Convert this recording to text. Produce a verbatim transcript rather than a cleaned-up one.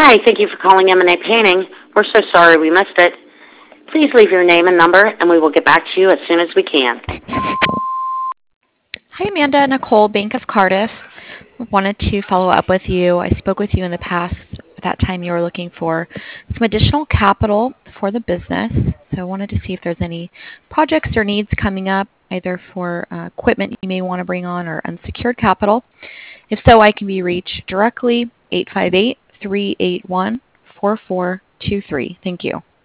Hi, thank you for calling M and A Painting. We're so sorry we missed it. Please leave your name and number, and we will get back to you as soon as we can. Hi, Amanda. Nicole, Bank of Cardiff. Wanted to follow up with you. I spoke with you in the past. At that time, you were looking for some additional capital for the business. So I wanted to see if there's any projects or needs coming up, either for uh, equipment you may want to bring on or unsecured capital. If so, I can be reached directly, eight five eight, three eight one, four four two three. Thank you.